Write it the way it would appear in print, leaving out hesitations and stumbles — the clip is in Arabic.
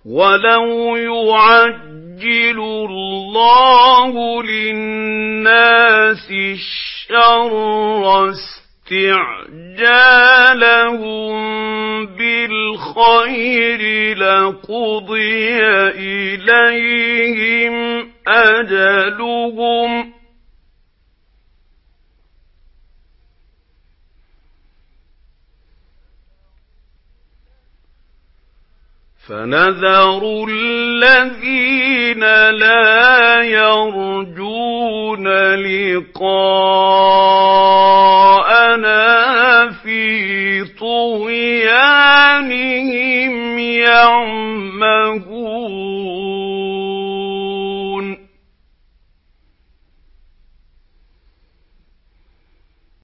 وَلَوْ يُعَجِّلُ اللَّهُ لِلنَّاسِ الشَّرَّ اسْتِعْجَالَهُم بِالْخَيْرِ لَقُضِيَ إِلَيْهِمْ أَجَلُهُمْ ۖ فَنَذَرُ الَّذِينَ لَا يَرْجُونَ لِقَاءَنَا